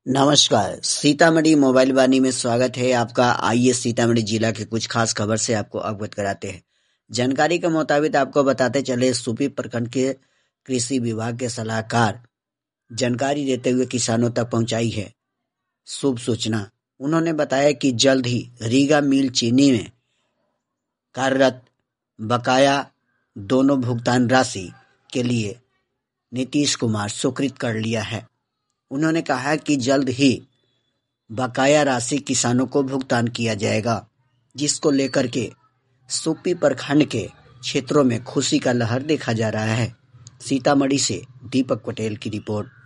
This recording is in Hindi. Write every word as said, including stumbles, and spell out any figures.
नमस्कार, सीतामढ़ी मोबाइल वाणी में स्वागत है आपका। आइए सीतामढ़ी जिला के कुछ खास खबर से आपको अवगत कराते हैं। जानकारी के मुताबिक आपको बताते चले, सुपी प्रखंड के कृषि विभाग के सलाहकार जानकारी देते हुए किसानों तक पहुंचाई है शुभ सूचना। उन्होंने बताया कि जल्द ही रीगा मिल चीनी में कार्यरत बकाया दोनों भुगतान राशि के लिए नीतीश कुमार स्वीकृत कर लिया है। उन्होंने कहा कि जल्द ही बकाया राशि किसानों को भुगतान किया जाएगा, जिसको लेकर के सुपी प्रखंड के क्षेत्रों में खुशी का लहर देखा जा रहा है। सीतामढ़ी से दीपक पटेल की रिपोर्ट।